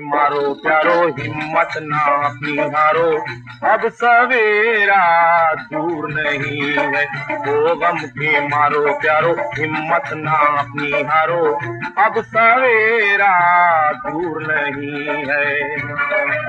मारो प्यारो, हिम्मत ना अपनी हारो, अब सवेरा दूर नहीं है। ओ गम के मारो प्यारो, हिम्मत ना अपनी हारो, अब सवेरा दूर नहीं है।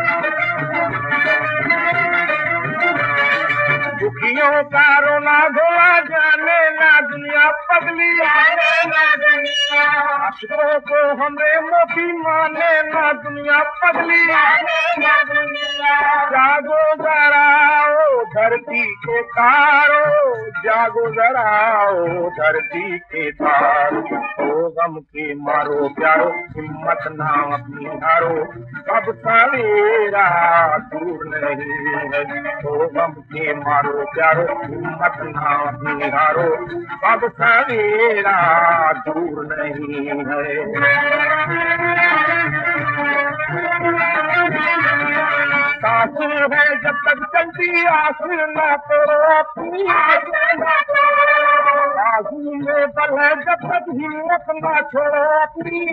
दुखियों का रोना धोला जाने ना दुनिया पगली, आने ना दुनिया अशकों को हमरे मोती माने ना दुनिया पगली, आने ना दुनिया। जागो जरा ओ धरती के तारो, जागो जरा ओ धरती के तारो, ओ गम के मारो प्यारो, हिम्मत ना अपनी हारो, अब सवेरा दूर नहीं है। ओ गम के मारो प्यारो, हिम्मत ना अपनी हारो, अब सवेरा दूर नहीं है। सांस है जब तक चलती, आस न करो अपनी, आंसू में बल है जब तक हिम्मत न छोड़ो अपनी।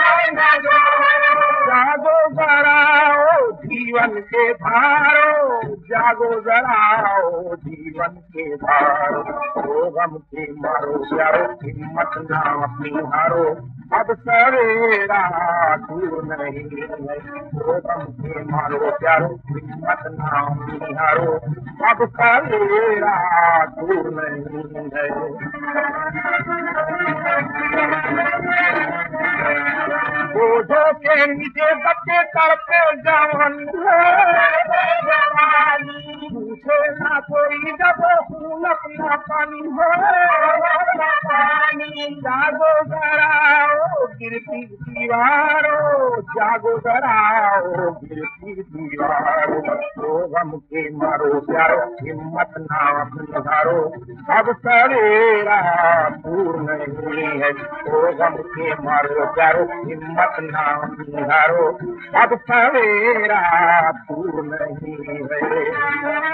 जागो जरा ओ जीवन के धारो, जागो जरा ओ जीवन के धारो, ओ गम के मारो प्यारो, हिम्मत ना अपनी हारो, अब सवेरा दूर नहीं है। ओ गम के मारो प्यारो, हिम्मत ना अपनी हारो, अब सवेरा दूर नहीं है। बोझों के नीचे बच्चे तड़पे जवान, पूछे ना कोई जब खून अपना पानी हो। जागो जरा ओ गिरती दीवारो, जागो जरा ओ गिरती दीवारो, ओ गम के मारो प्यारो, हिम्मत ना अपनी हारो, अब सवेरा दूर नहीं है। ओ गम के मारो प्यारो, हिम्मत ना अपनी हारो, अब सवेरा दूर नहीं है।